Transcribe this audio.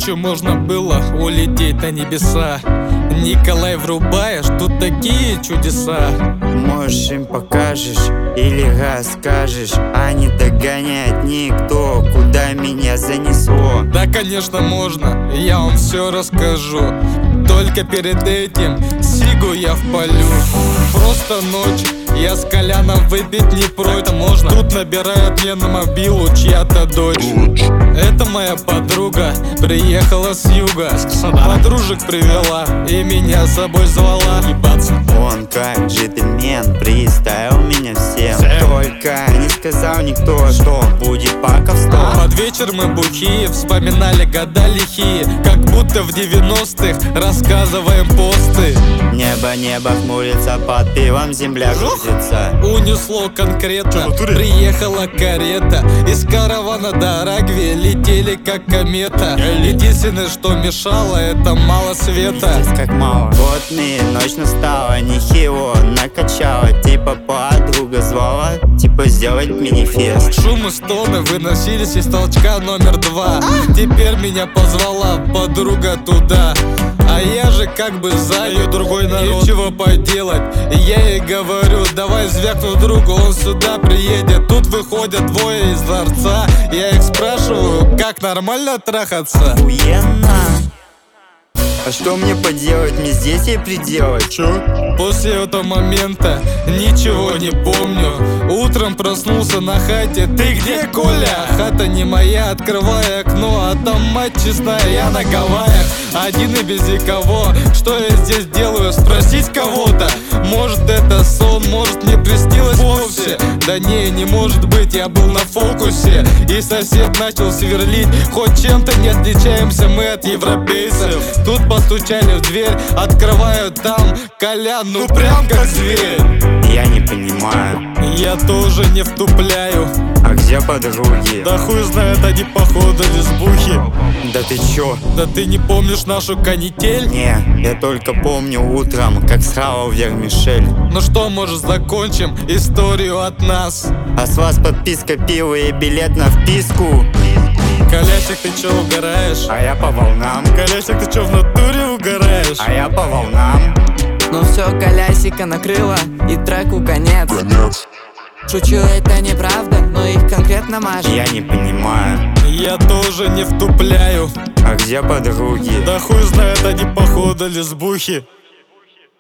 ночью можно было улететь на небеса. Николай, врубаешь, тут такие чудеса. Можешь им покажешь или расскажешь, а не догоняет никто, куда меня занесло. Да, конечно, можно, я вам все расскажу. Только перед этим сигу я впалю. Просто ночь, я с Коляном выпить не прочь. Можно, тут набирает мне на мобилу чья-то дочь. Это моя подруга, приехала с юга. Подружек привела и меня с собой звала. Он как джентльмен приставил меня всем. Только не сказал никто, что будет пока в стол. Под вечер мы бухие, вспоминали года лихие, как будто в 90-х рассказываем посты. Небо хмурится, под пивом земля крутится. Унесло конкретно, приехала карета. Из каравана до Рагви летели как комета. Единственное, что мешало, это мало света. Здесь как мало. Вот мне ночь настала, нехило накачала. Типа подруга звала, типа сделать мини-фест. Шум и стоны выносились из толчка номер 2. Теперь меня позвала подруга туда. А я же как бы занят, другой народ, нечего поделать. Я ей говорю, давай звякну другу, он сюда приедет. Тут выходят двое из дворца. Я их спрашиваю, как нормально трахаться? Охуенно. А что мне поделать, мне здесь и приделать? Чё? После этого момента ничего не помню. Утром проснулся на хате. Ты где, Коля? Хата не моя, открывай окно, а там мать честная, я на Гавайях. Один и без никого. Что я здесь делаю? Спросить кого-то? Может это сон, может мне приснилось вовсе. Да не может быть, я был на фокусе. И сосед начал сверлить. Хоть чем-то не отличаемся мы от европейцев. Тут постучали в дверь, открывают там Колян, ну прям как зверь. Я не понимаю. Я тоже не втупляю. А где подруги? Да хуй знает, они походу лесбухи. Да ты чё? Да ты не помнишь нашу канитель? Не, я только помню утром, как схавал вермишель. Ну что, может, закончим историю от нас? А с вас подписка, пиво и билет на вписку. Колясик, ты чё угораешь? А я по волнам. Колясик, ты чё в натуре угораешь? А я по волнам. Ну все, Колясика накрыло, и треку конец. Шучу, это неправда, но их конкретно мажет. Я не понимаю. Я тоже не втупляю. А где подруги? Да хуй знает, они походу лесбухи.